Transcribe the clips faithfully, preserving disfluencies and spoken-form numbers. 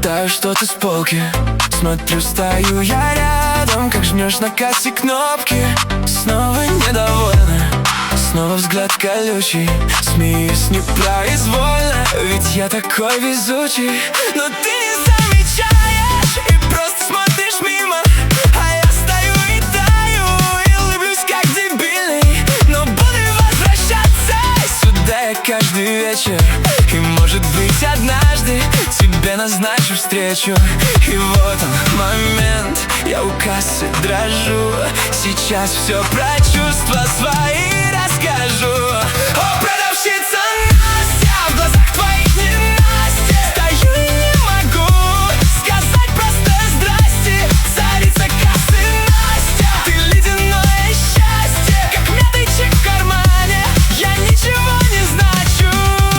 читаю что-то с полки. Смотрю, стою я рядом, как жмешь на кассе кнопки. Снова недовольна, снова взгляд колючий. Смеюсь непроизвольно, ведь я такой везучий. Но ты не замечаешь и просто смотришь мимо, а я стою и таю, и улыблюсь как дебильный. Но буду возвращаться сюда я каждый вечер, и может быть однажды тебе назначу встречу. И вот он момент, я у кассы дрожу. Сейчас все про чувства свои расскажу. О, продавщица Настя, в глазах твоих не Настя. Стою и не могу сказать простое здрасте. Царица кассы Настя, ты ледяное счастье, как мятый в кармане, я ничего не значу.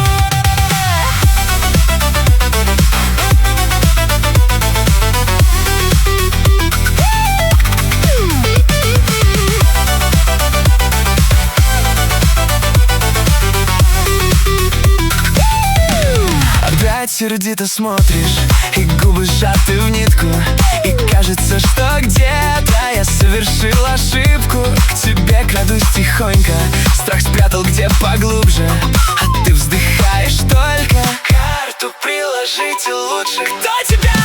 Сердито смотришь, и губы сжаты в нитку, и кажется, что где-то я совершил ошибку. К тебе крадусь тихонько, страх спрятал где поглубже, а ты вздыхаешь только. Карту приложите лучше. Кто тебя